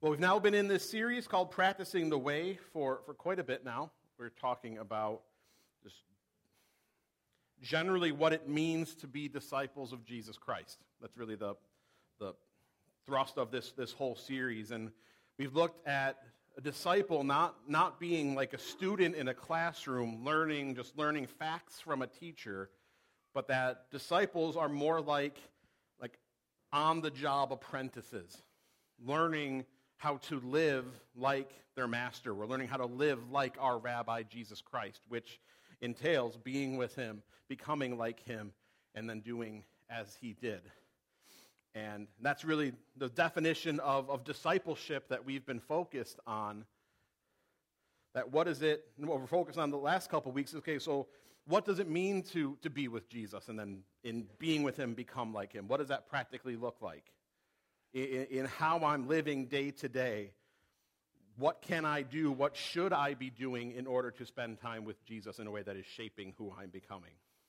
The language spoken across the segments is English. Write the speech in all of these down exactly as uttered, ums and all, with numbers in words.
Well, we've now been in this series called Practicing the Way for, for quite a bit now. We're talking about just generally what it means to be disciples of Jesus Christ. That's really the, the thrust of this, this whole series. And we've looked at a disciple not, not being like a student in a classroom learning, just learning facts from a teacher, but that disciples are more like, like on-the-job apprentices, learning how to live like their master. We're learning how to live like our Rabbi Jesus Christ, which entails being with him, becoming like him, and then doing as he did. And that's really the definition of, of discipleship that we've been focused on. That what is it, what we're focused on the last couple of weeks, okay, so what does it mean to, to be with Jesus and then in being with him, become like him? What does that practically look like? In, in how I'm living day to day, what can I do, what should I be doing in order to spend time with Jesus in a way that is shaping who I'm becoming?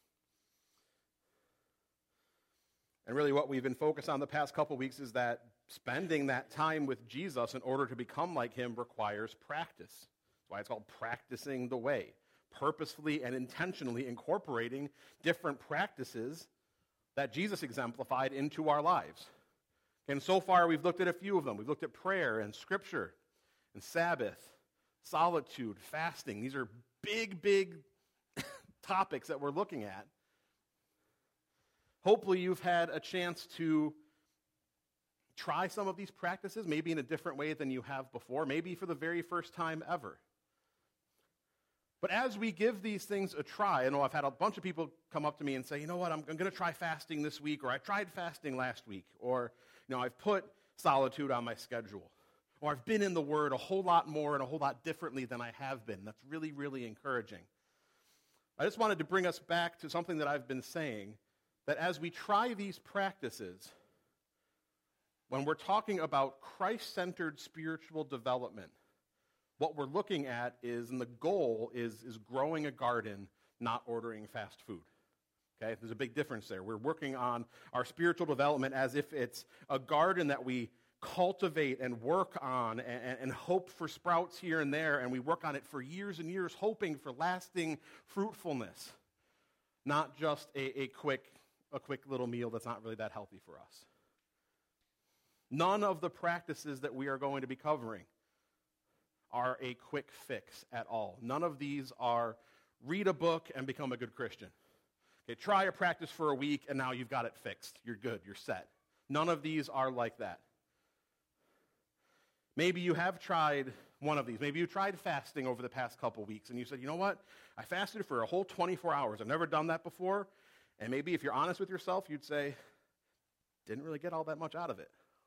And really what we've been focused on the past couple weeks is that spending that time with Jesus in order to become like him requires practice. That's why it's called practicing the way, purposefully and intentionally incorporating different practices that Jesus exemplified into our lives. And so far, we've looked at a few of them. We've looked at prayer and scripture and Sabbath, solitude, fasting. These are big, big topics that we're looking at. Hopefully, you've had a chance to try some of these practices, maybe in a different way than you have before, maybe for the very first time ever. But as we give these things a try, I know I've had a bunch of people come up to me and say, you know what, I'm, I'm going to try fasting this week, or I tried fasting last week, or you know, I've put solitude on my schedule, or I've been in the Word a whole lot more and a whole lot differently than I have been. That's really, really encouraging. I just wanted to bring us back to something that I've been saying, that as we try these practices, when we're talking about Christ-centered spiritual development, what we're looking at is, and the goal is, is growing a garden, not ordering fast food. Okay, there's a big difference there. We're working on our spiritual development as if it's a garden that we cultivate and work on and, and hope for sprouts here and there, and we work on it for years and years, hoping for lasting fruitfulness, not just a, a quick, a quick little meal that's not really that healthy for us. None of the practices that we are going to be covering are a quick fix at all. None of these are read a book and become a good Christian. Okay, try a practice for a week, and now you've got it fixed. You're good. You're set. None of these are like that. Maybe you have tried one of these. Maybe you tried fasting over the past couple weeks, and you said, you know what? I fasted for a whole twenty-four hours. I've never done that before. And maybe if you're honest with yourself, you'd say, didn't really get all that much out of it.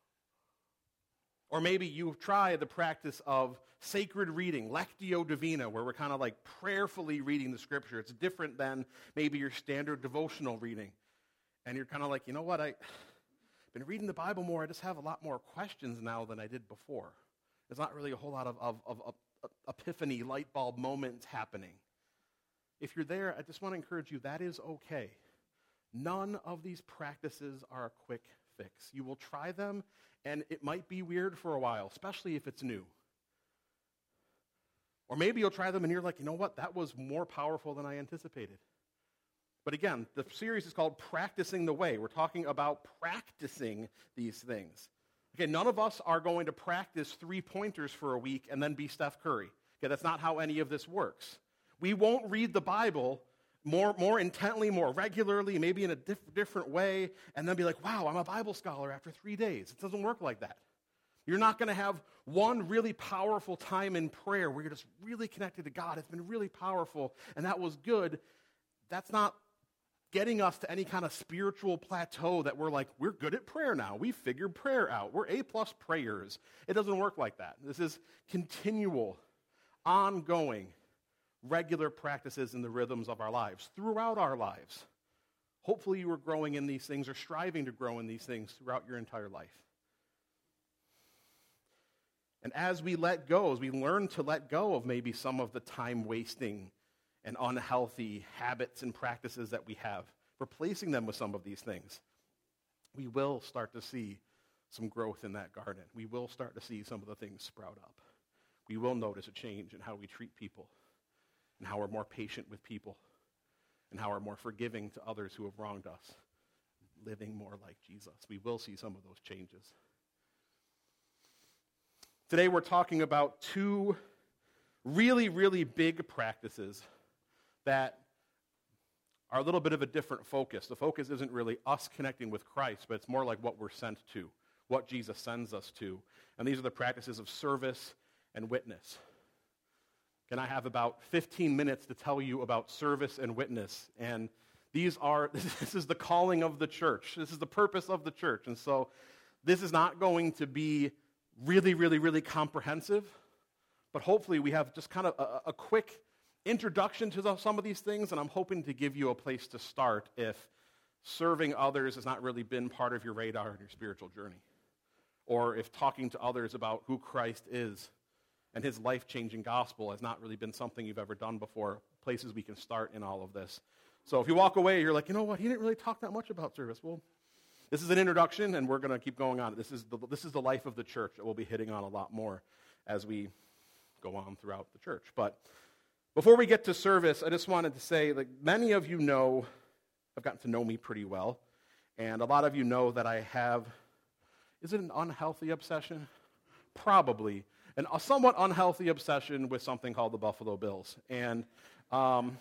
Or maybe you've tried the practice of sacred reading, Lectio Divina, where we're kind of like prayerfully reading the Scripture. It's different than maybe your standard devotional reading. And you're kind of like, you know what, I've been reading the Bible more. I just have a lot more questions now than I did before. There's not really a whole lot of, of, of, of epiphany, light bulb moments happening. If you're there, I just want to encourage you, that is okay. None of these practices are a quick fix. You will try them, and it might be weird for a while, especially if it's new. Or maybe you'll try them and you're like, you know what, that was more powerful than I anticipated. But again, the series is called Practicing the Way. We're talking about practicing these things. Okay, none of us are going to practice three-pointers for a week and then be Steph Curry. Okay, that's not how any of this works. We won't read the Bible more, more intently, more regularly, maybe in a diff- different way, and then be like, wow, I'm a Bible scholar after three days. It doesn't work like that. You're not going to have one really powerful time in prayer where you're just really connected to God. It's been really powerful, and that was good. That's not getting us to any kind of spiritual plateau that we're like, we're good at prayer now. We figured prayer out. We're A-plus prayers. It doesn't work like that. This is continual, ongoing, regular practices in the rhythms of our lives, throughout our lives. Hopefully you are growing in these things or striving to grow in these things throughout your entire life. And as we let go, as we learn to let go of maybe some of the time-wasting and unhealthy habits and practices that we have, replacing them with some of these things, we will start to see some growth in that garden. We will start to see some of the things sprout up. We will notice a change in how we treat people and how we're more patient with people and how we're more forgiving to others who have wronged us, living more like Jesus. We will see some of those changes. Today we're talking about two really, really big practices that are a little bit of a different focus. The focus isn't really us connecting with Christ, but it's more like what we're sent to, what Jesus sends us to. And these are the practices of service and witness. And I have about fifteen minutes to tell you about service and witness. And these are, this is the calling of the church. This is the purpose of the church. And so this is not going to be really, really, really comprehensive, but hopefully we have just kind of a, a quick introduction to the, some of these things, and I'm hoping to give you a place to start if serving others has not really been part of your radar in your spiritual journey, or if talking to others about who Christ is and his life-changing gospel has not really been something you've ever done before, places we can start in all of this. So if you walk away, you're like, you know what, he didn't really talk that much about service. Well, this is an introduction, and we're going to keep going on. This is the, this is the life of the church that we'll be hitting on a lot more as we go on throughout the church. But before we get to service, I just wanted to say, like, many of you know, have gotten to know me pretty well, and a lot of you know that I have, is it an unhealthy obsession? Probably. An, a somewhat unhealthy obsession with something called the Buffalo Bills. And um,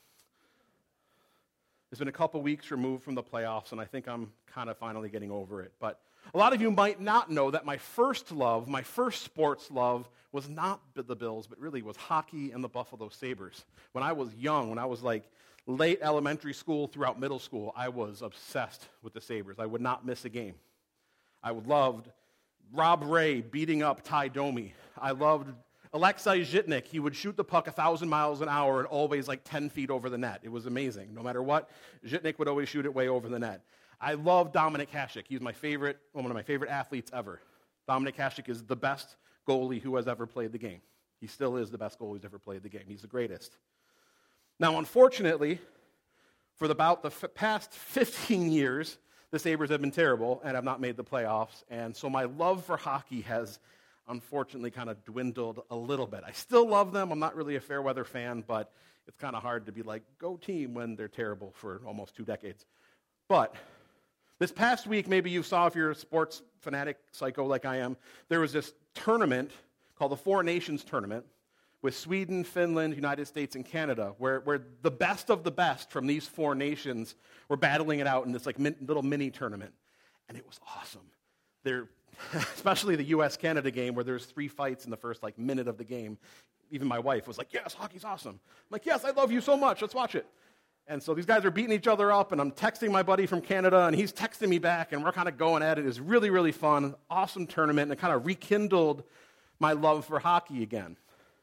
it's been a couple weeks removed from the playoffs, and I think I'm kind of finally getting over it. But a lot of you might not know that my first love, my first sports love, was not the Bills, but really was hockey and the Buffalo Sabres. When I was young, when I was like late elementary school throughout middle school, I was obsessed with the Sabres. I would not miss a game. I loved Rob Ray beating up Ty Domi. I loved Alexei Zhitnik. He would shoot the puck a thousand miles an hour and always like ten feet over the net. It was amazing. No matter what, Zhitnik would always shoot it way over the net. I love Dominik Hasek. He's my favorite, one of my favorite athletes ever. Dominik Hasek is the best goalie who has ever played the game. He still is the best goalie who's ever played the game. He's the greatest. Now, unfortunately, for about the f- past fifteen years, the Sabres have been terrible and have not made the playoffs. And so my love for hockey has unfortunately kind of dwindled a little bit. I still love them. I'm not really a fair weather fan, but it's kind of hard to be like, go team, when they're terrible for almost two decades. But this past week, maybe you saw, if you're a sports fanatic psycho like I am, there was this tournament called the Four Nations Tournament with Sweden, Finland, United States, and Canada, where, where the best of the best from these four nations were battling it out in this like min, little mini tournament. And it was awesome. There, especially the U S Canada game where there's three fights in the first like minute of the game. Even my wife was like, yes, hockey's awesome. I'm like, yes, I love you so much. Let's watch it. And so these guys are beating each other up, and I'm texting my buddy from Canada, and he's texting me back, and we're kind of going at it. It was really, really fun, awesome tournament, and it kind of rekindled my love for hockey again.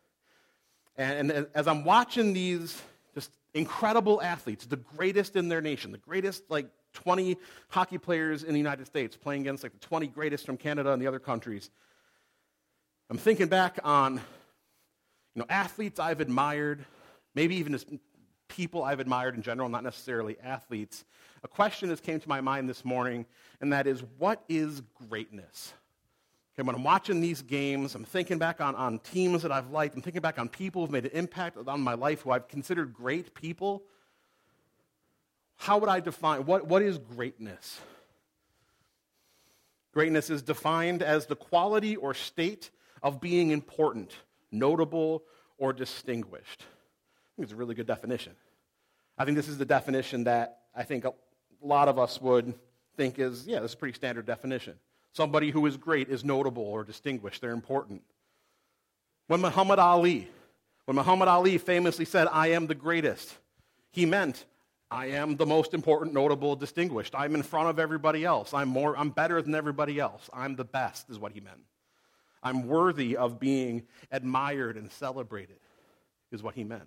And, and as I'm watching these just incredible athletes, the greatest in their nation, the greatest like twenty hockey players in the United States playing against like the twenty greatest from Canada and the other countries, I'm thinking back on, you know, athletes I've admired, maybe even just people I've admired in general, not necessarily athletes. A question has came to my mind this morning, and that is, what is greatness? Okay, when I'm watching these games, I'm thinking back on, on teams that I've liked. I'm thinking back on people who've made an impact on my life who I've considered great people. How would I define, what, what is greatness? Greatness is defined as the quality or state of being important, notable, or distinguished. I think it's a really good definition. I think this is the definition that I think a lot of us would think is, yeah, this is a pretty standard definition. Somebody who is great is notable or distinguished. They're important. When Muhammad Ali, when Muhammad Ali famously said, I am the greatest, he meant, I am the most important, notable, distinguished. I'm in front of everybody else. I'm more, I'm better than everybody else. I'm the best, is what he meant. I'm worthy of being admired and celebrated, is what he meant.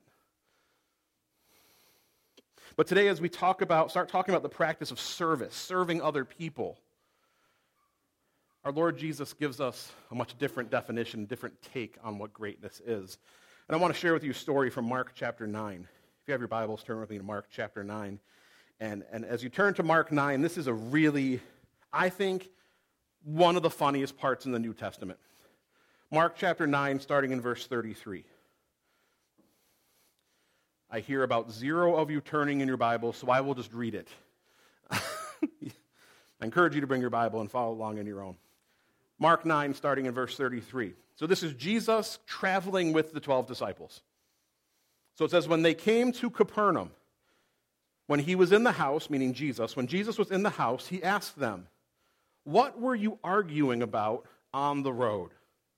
But today, as we talk about, start talking about the practice of service, serving other people, our Lord Jesus gives us a much different definition, different take on what greatness is. And I want to share with you a story from Mark chapter nine. If you have your Bibles, turn with me to Mark chapter nine. And, and as you turn to Mark nine, this is a really, I think, one of the funniest parts in the New Testament. Mark chapter nine, starting in verse thirty-three. I hear about zero of you turning in your Bible, so I will just read it. I encourage you to bring your Bible and follow along in your own. Mark nine, starting in verse thirty-three. So this is Jesus traveling with the twelve disciples. So it says, when they came to Capernaum, when he was in the house, meaning Jesus, when Jesus was in the house, he asked them, what were you arguing about on the road?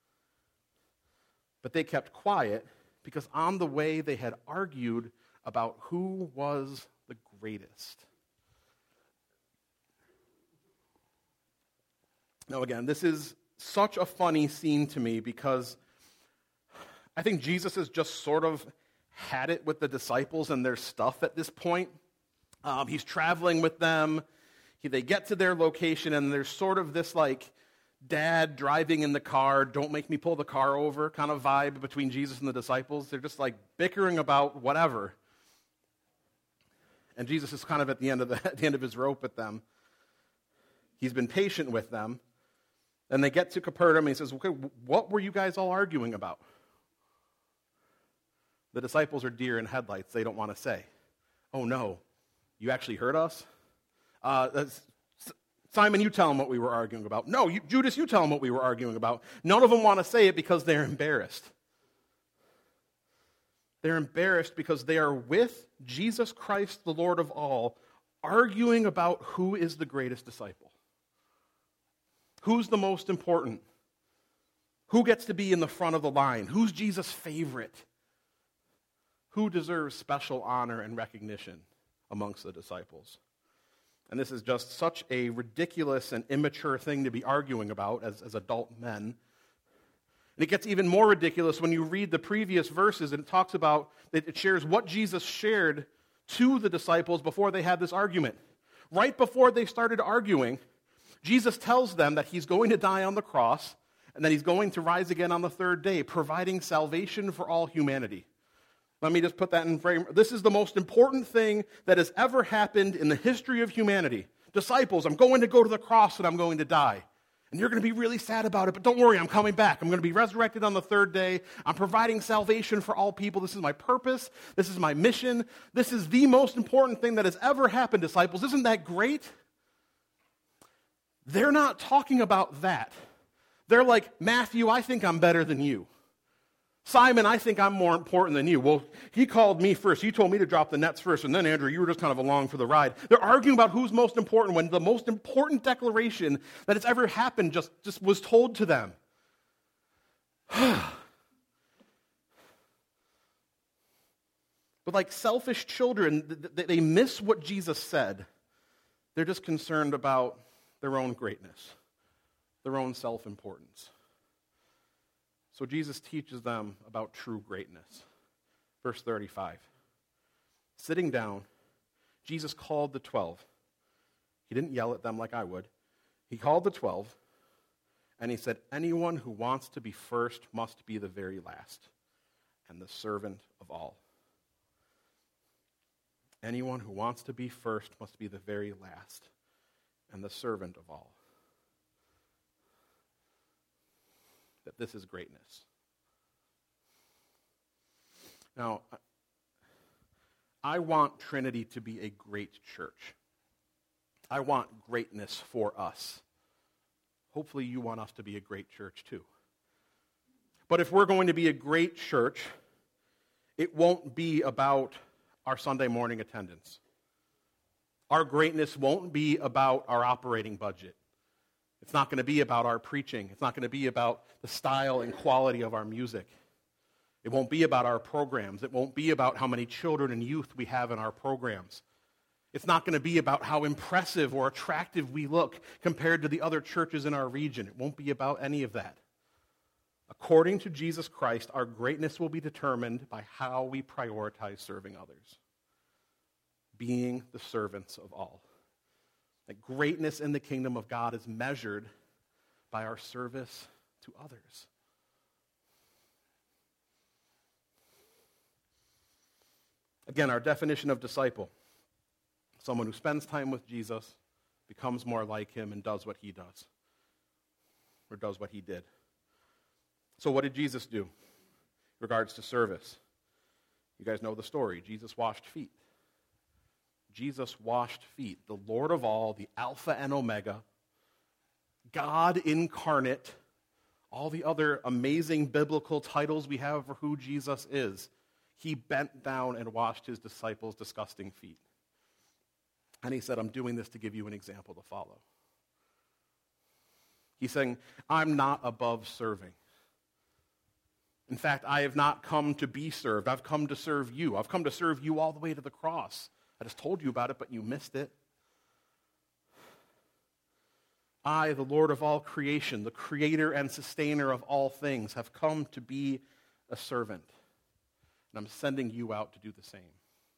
But they kept quiet because on the way they had argued about who was the greatest. Now again, this is such a funny scene to me because I think Jesus has just sort of had it with the disciples and their stuff at this point. Um, he's traveling with them. He, they get to their location and there's sort of this like dad driving in the car, don't make me pull the car over kind of vibe between Jesus and the disciples. They're just like bickering about whatever. And Jesus is kind of at the end of the, at the end of his rope with them. He's been patient with them. And they get to Capernaum and he says, okay, what were you guys all arguing about? The disciples are deer in headlights. They don't want to say. Oh no, you actually heard us? Uh, Simon, you tell them what we were arguing about. No, you, Judas, you tell them what we were arguing about. None of them want to say it because they're embarrassed. They're embarrassed because they are with Jesus Christ, the Lord of all, arguing about who is the greatest disciple. Who's the most important? Who gets to be in the front of the line? Who's Jesus' favorite? Who deserves special honor and recognition amongst the disciples? And this is just such a ridiculous and immature thing to be arguing about as, as adult men. And it gets even more ridiculous when you read the previous verses and it talks about, it shares what Jesus shared to the disciples before they had this argument. Right before they started arguing, Jesus tells them that he's going to die on the cross and that he's going to rise again on the third day, providing salvation for all humanity. Let me just put that in frame. This is the most important thing that has ever happened in the history of humanity. Disciples, I'm going to go to the cross and I'm going to die. And you're going to be really sad about it, but don't worry, I'm coming back. I'm going to be resurrected on the third day. I'm providing salvation for all people. This is my purpose. This is my mission. This is the most important thing that has ever happened, disciples. Isn't that great? They're not talking about that. They're like, Matthew, I think I'm better than you. Simon, I think I'm more important than you. Well, he called me first. He told me to drop the nets first. And then, Andrew, you were just kind of along for the ride. They're arguing about who's most important when the most important declaration that has ever happened just, just was told to them. But like selfish children, they miss what Jesus said. They're just concerned about their own greatness, their own self-importance. So Jesus teaches them about true greatness. Verse thirty-five. Sitting down, Jesus called the twelve. He didn't yell at them like I would. He called the twelve, and he said, anyone who wants to be first must be the very last, and the servant of all. Anyone who wants to be first must be the very last, and the servant of all. That this is greatness. Now, I want Trinity to be a great church. I want greatness for us. Hopefully you want us to be a great church too. But if we're going to be a great church, it won't be about our Sunday morning attendance. Our greatness won't be about our operating budget. It's not going to be about our preaching. It's not going to be about the style and quality of our music. It won't be about our programs. It won't be about how many children and youth we have in our programs. It's not going to be about how impressive or attractive we look compared to the other churches in our region. It won't be about any of that. According to Jesus Christ, our greatness will be determined by how we prioritize serving others, being the servants of all. That greatness in the kingdom of God is measured by our service to others. Again, our definition of disciple: someone who spends time with Jesus, becomes more like him, and does what he does. or does what he did. So what did Jesus do in regards to service? You guys know the story. Jesus washed feet. Jesus washed feet. The Lord of all, the Alpha and Omega, God incarnate, all the other amazing biblical titles we have for who Jesus is. He bent down and washed his disciples' disgusting feet. And he said, I'm doing this to give you an example to follow. He's saying, I'm not above serving. In fact, I have not come to be served. I've come to serve you. I've come to serve you all the way to the cross. I just told you about it, but you missed it. I, the Lord of all creation, the creator and sustainer of all things, have come to be a servant. And I'm sending you out to do the same.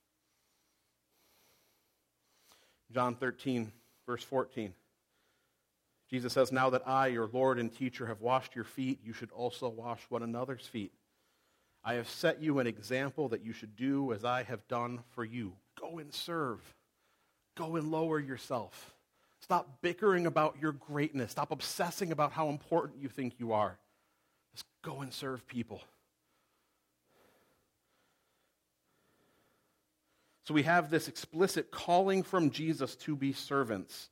John thirteen, verse fourteen. Jesus says, now that I, your Lord and teacher, have washed your feet, you should also wash one another's feet. I have set you an example that you should do as I have done for you. Go and serve. Go and lower yourself. Stop bickering about your greatness. Stop obsessing about how important you think you are. Just go and serve people. So we have this explicit calling from Jesus to be servants.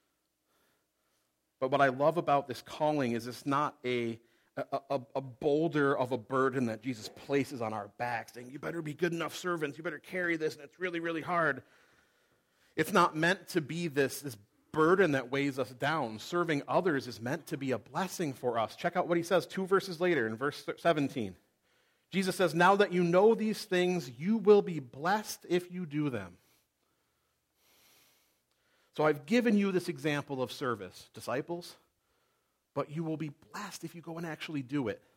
But what I love about this calling is it's not a, a, a, a boulder of a burden that Jesus places on our backs, saying, you better be good enough servants, you better carry this, and it's really, really hard. It's not meant to be this, this burden that weighs us down. Serving others is meant to be a blessing for us. Check out what he says two verses later in verse seventeen. Jesus says, now that you know these things, you will be blessed if you do them. So I've given you this example of service, disciples, but you will be blessed if you go and actually do it.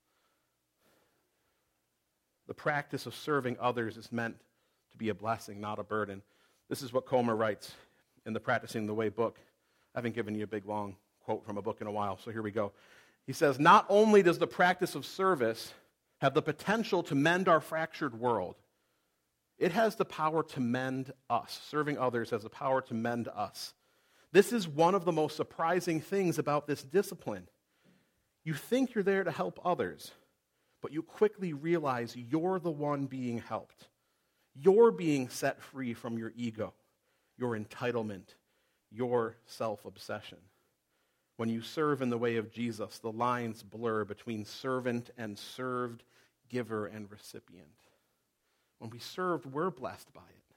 The practice of serving others is meant to be a blessing, not a burden. This is what Comer writes in the Practicing the Way book. I haven't given you a big, long quote from a book in a while, so here we go. He says, not only does the practice of service have the potential to mend our fractured world, it has the power to mend us. Serving others has the power to mend us. This is one of the most surprising things about this discipline. You think you're there to help others, but you quickly realize you're the one being helped. You're being set free from your ego, your entitlement, your self-obsession. When you serve in the way of Jesus, the lines blur between servant and served, giver and recipient. When we served, we're blessed by it.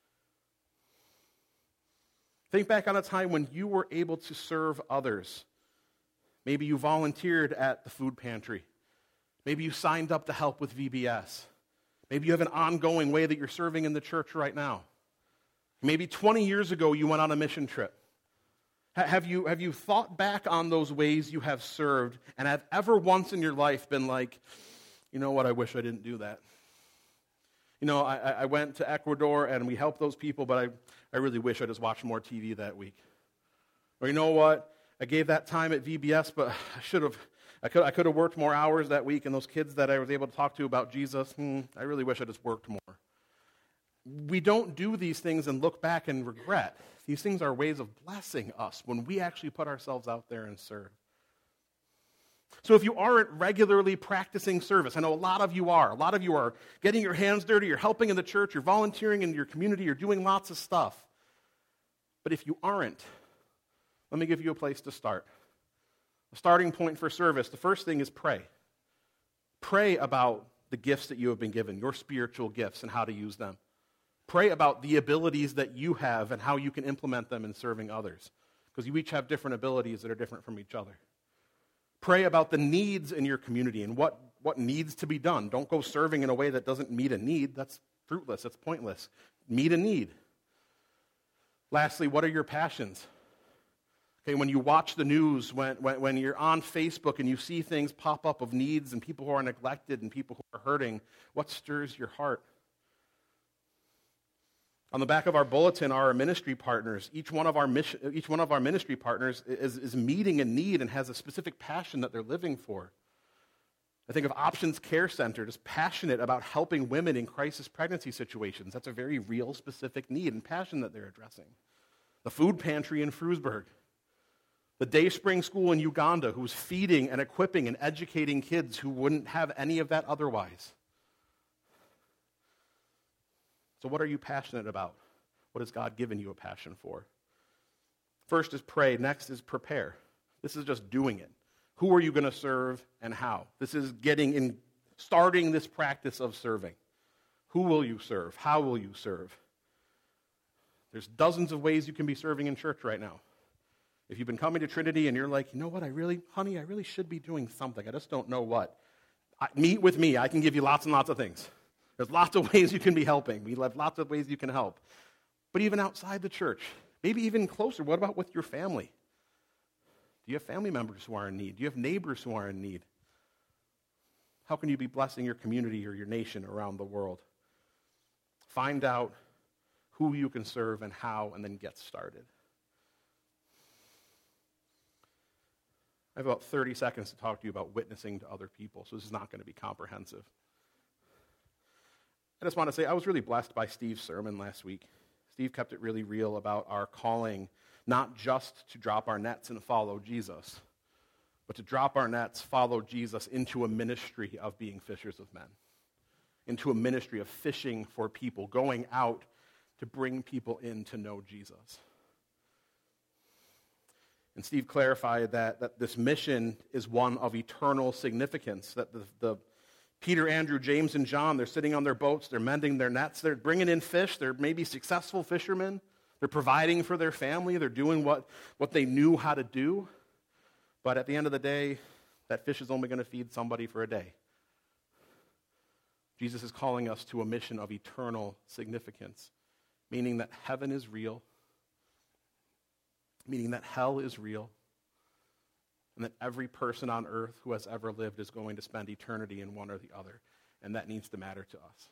Think back on a time when you were able to serve others. Maybe you volunteered at the food pantry. Maybe you signed up to help with V B S. Maybe you have an ongoing way that you're serving in the church right now. Maybe twenty years ago you went on a mission trip. Have you, have you thought back on those ways you have served and have ever once in your life been like, you know what, I wish I didn't do that. You know, I, I went to Ecuador and we helped those people, but I, I really wish I just watched more T V that week. Or you know what, I gave that time at V B S, but I should have, I could, I could have worked more hours that week, and those kids that I was able to talk to about Jesus, hmm, I really wish I just worked more. We don't do these things and look back and regret. These things are ways of blessing us when we actually put ourselves out there and serve. So if you aren't regularly practicing service, I know a lot of you are. A lot of you are getting your hands dirty, you're helping in the church, you're volunteering in your community, you're doing lots of stuff. But if you aren't, let me give you a place to start. A starting point for service, the first thing is pray. Pray about the gifts that you have been given, your spiritual gifts, and how to use them. Pray about the abilities that you have and how you can implement them in serving others, because you each have different abilities that are different from each other. Pray about the needs in your community and what, what needs to be done. Don't go serving in a way that doesn't meet a need. That's fruitless. That's pointless. Meet a need. Lastly, what are your passions? Okay, when you watch the news, when, when, when you're on Facebook and you see things pop up of needs and people who are neglected and people who are hurting, what stirs your heart? On the back of our bulletin are our ministry partners. Each one of our mission, each one of our ministry partners is, is meeting a need and has a specific passion that they're living for. I think of Options Care Center, just passionate about helping women in crisis pregnancy situations. That's a very real, specific need and passion that they're addressing. The food pantry in Frewsburg, The Day Spring School in Uganda, who's feeding and equipping and educating kids who wouldn't have any of that otherwise. So what are you passionate about? What has God given you a passion for? First is pray. Next is prepare. This is just doing it. Who are you going to serve and how? This is getting in, starting this practice of serving. Who will you serve? How will you serve? There's dozens of ways you can be serving in church right now. If you've been coming to Trinity and you're like, you know what, I really, honey, I really should be doing something. I just don't know what. I, meet with me. I can give you lots and lots of things. There's lots of ways you can be helping. We have lots of ways you can help. But even outside the church, maybe even closer, what about with your family? Do you have family members who are in need? Do you have neighbors who are in need? How can you be blessing your community or your nation around the world? Find out who you can serve and how, and then get started. I have about thirty seconds to talk to you about witnessing to other people, so this is not going to be comprehensive. I just want to say I was really blessed by Steve's sermon last week. Steve kept it really real about our calling, not just to drop our nets and follow Jesus, but to drop our nets, follow Jesus into a ministry of being fishers of men, into a ministry of fishing for people, going out to bring people in to know Jesus. And Steve clarified that, that this mission is one of eternal significance, that the, the Peter, Andrew, James, and John, they're sitting on their boats, they're mending their nets, they're bringing in fish, they're maybe successful fishermen, they're providing for their family, they're doing what, what they knew how to do, but at the end of the day, that fish is only going to feed somebody for a day. Jesus is calling us to a mission of eternal significance, meaning that heaven is real, meaning that hell is real, and that every person on earth who has ever lived is going to spend eternity in one or the other, and that needs to matter to us.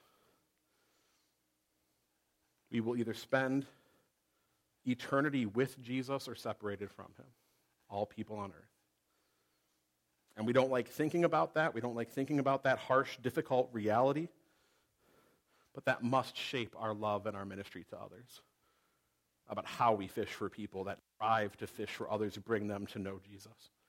We will either spend eternity with Jesus or separated from him, all people on earth. And we don't like thinking about that. We don't like thinking about that harsh, difficult reality, but that must shape our love and our ministry to others, about how we fish for people, that strive to fish for others, to bring them to know Jesus.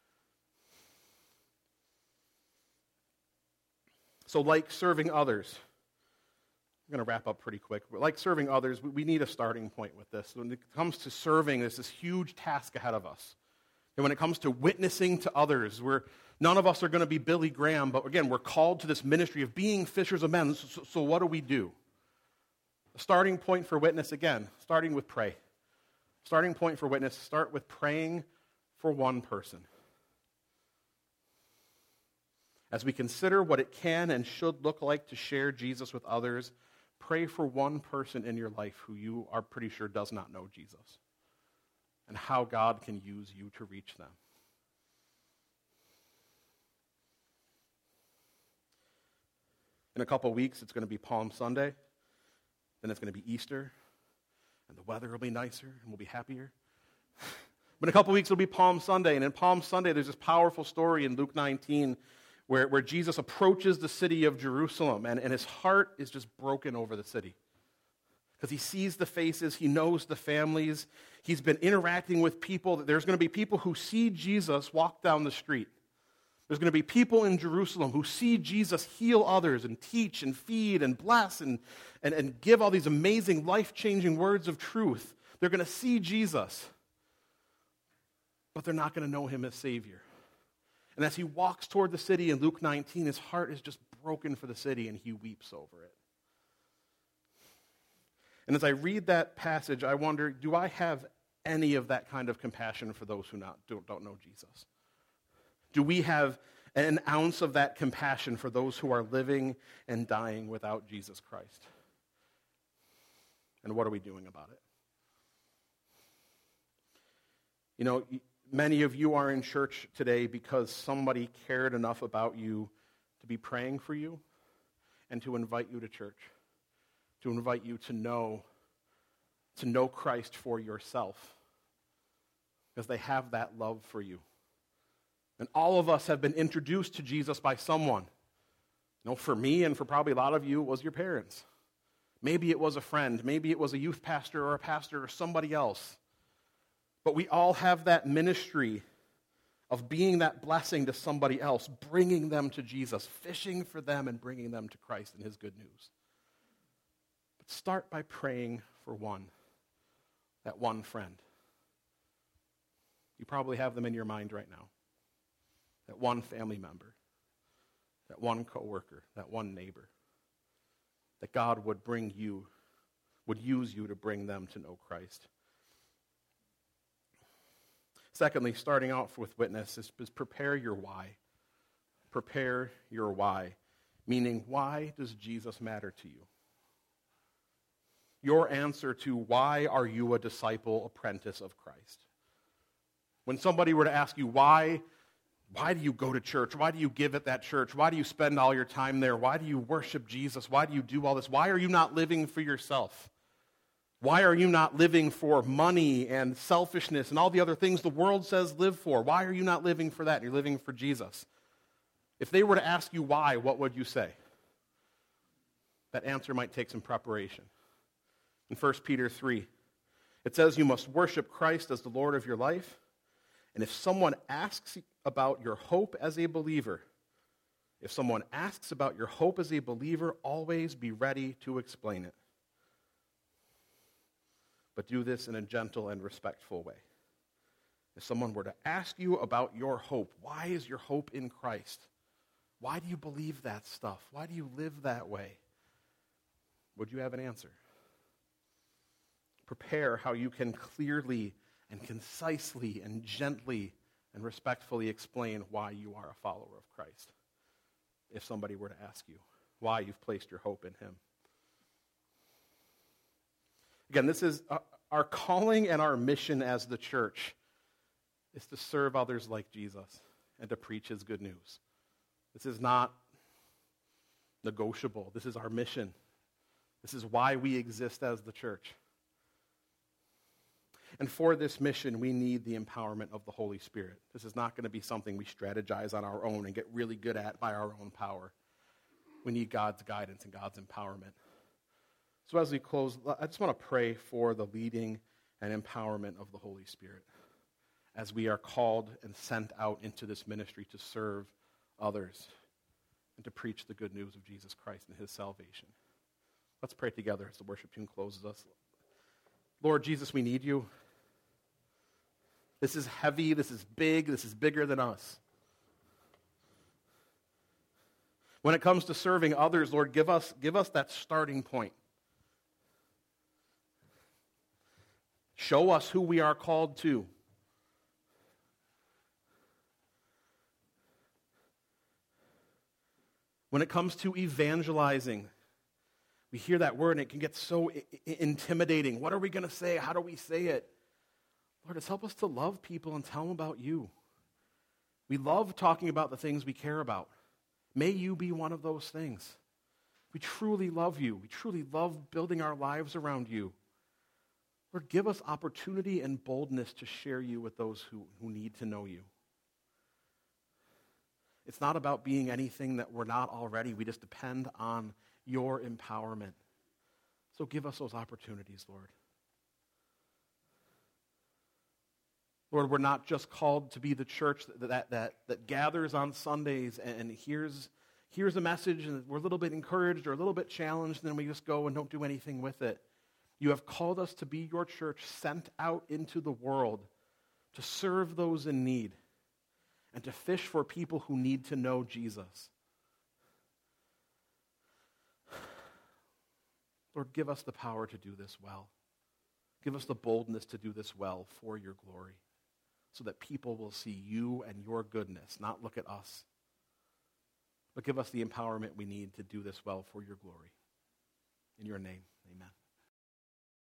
So like serving others, I'm going to wrap up pretty quick, but like serving others, we need a starting point with this. When it comes to serving, there's this huge task ahead of us. And when it comes to witnessing to others, we're, none of us are going to be Billy Graham, but again, we're called to this ministry of being fishers of men. So, so what do we do? A starting point for witness, again, starting with pray. Starting point for witness, start with praying for one person. As we consider what it can and should look like to share Jesus with others, pray for one person in your life who you are pretty sure does not know Jesus, and how God can use you to reach them. In a couple weeks, it's going to be Palm Sunday. Then it's going to be Easter, and the weather will be nicer, and we'll be happier. But in a couple weeks, it'll be Palm Sunday, and in Palm Sunday, there's this powerful story in Luke nineteen where, where Jesus approaches the city of Jerusalem, and, and his heart is just broken over the city. Because he sees the faces, he knows the families, he's been interacting with people. There's going to be people who see Jesus walk down the street. There's going to be people in Jerusalem who see Jesus heal others and teach and feed and bless and, and, and give all these amazing life-changing words of truth. They're going to see Jesus, but they're not going to know him as Savior. And as he walks toward the city in Luke nineteen, his heart is just broken for the city, and he weeps over it. And as I read that passage, I wonder, do I have any of that kind of compassion for those who not, don't, don't know Jesus? Do we have an ounce of that compassion for those who are living and dying without Jesus Christ? And what are we doing about it? You know, many of you are in church today because somebody cared enough about you to be praying for you and to invite you to church, to invite you to know, to know Christ for yourself, because they have that love for you. And all of us have been introduced to Jesus by someone. You know, for me and for probably a lot of you, it was your parents. Maybe it was a friend. Maybe it was a youth pastor or a pastor or somebody else. But we all have that ministry of being that blessing to somebody else, bringing them to Jesus, fishing for them and bringing them to Christ and his good news. But start by praying for one, that one friend. You probably have them in your mind right now. That one family member, that one coworker, that one neighbor. That God would bring you, would use you to bring them to know Christ. Secondly, starting off with witness is, is prepare your why. Prepare your why. Meaning, why does Jesus matter to you? Your answer to why are you a disciple, apprentice of Christ? When somebody were to ask you, why, why do you go to church? Why do you give at that church? Why do you spend all your time there? Why do you worship Jesus? Why do you do all this? Why are you not living for yourself? Why are you not living for money and selfishness and all the other things the world says live for? Why are you not living for that? You're living for Jesus. If they were to ask you why, what would you say? That answer might take some preparation. In First Peter three, it says you must worship Christ as the Lord of your life. And if someone asks about your hope as a believer, if someone asks about your hope as a believer, always be ready to explain it. But do this in a gentle and respectful way. If someone were to ask you about your hope, why is your hope in Christ? Why do you believe that stuff? Why do you live that way? Would you have an answer? Prepare how you can clearly and concisely and gently and respectfully explain why you are a follower of Christ. If somebody were to ask you why you've placed your hope in him. Again, this is uh, our calling and our mission as the church is to serve others like Jesus and to preach his good news. This is not negotiable. This is our mission. This is why we exist as the church. And for this mission, we need the empowerment of the Holy Spirit. This is not going to be something we strategize on our own and get really good at by our own power. We need God's guidance and God's empowerment. So as we close, I just want to pray for the leading and empowerment of the Holy Spirit as we are called and sent out into this ministry to serve others and to preach the good news of Jesus Christ and his salvation. Let's pray together as the worship team closes us. Lord Jesus, we need you. This is heavy, this is big, this is bigger than us. When it comes to serving others, Lord, give us, give us that starting point. Show us who we are called to. When it comes to evangelizing, we hear that word and it can get so I- I- intimidating. What are we going to say? How do we say it? Lord, just help us to love people and tell them about you. We love talking about the things we care about. May you be one of those things. We truly love you. We truly love building our lives around you. Lord, give us opportunity and boldness to share you with those who, who need to know you. It's not about being anything that we're not already. We just depend on your empowerment. So give us those opportunities, Lord. Lord, we're not just called to be the church that, that, that, that gathers on Sundays and, and hears, hears a message and we're a little bit encouraged or a little bit challenged and then we just go and don't do anything with it. You have called us to be your church sent out into the world to serve those in need and to fish for people who need to know Jesus. Lord, give us the power to do this well. Give us the boldness to do this well for your glory so that people will see you and your goodness, not look at us. But give us the empowerment we need to do this well for your glory. In your name, amen.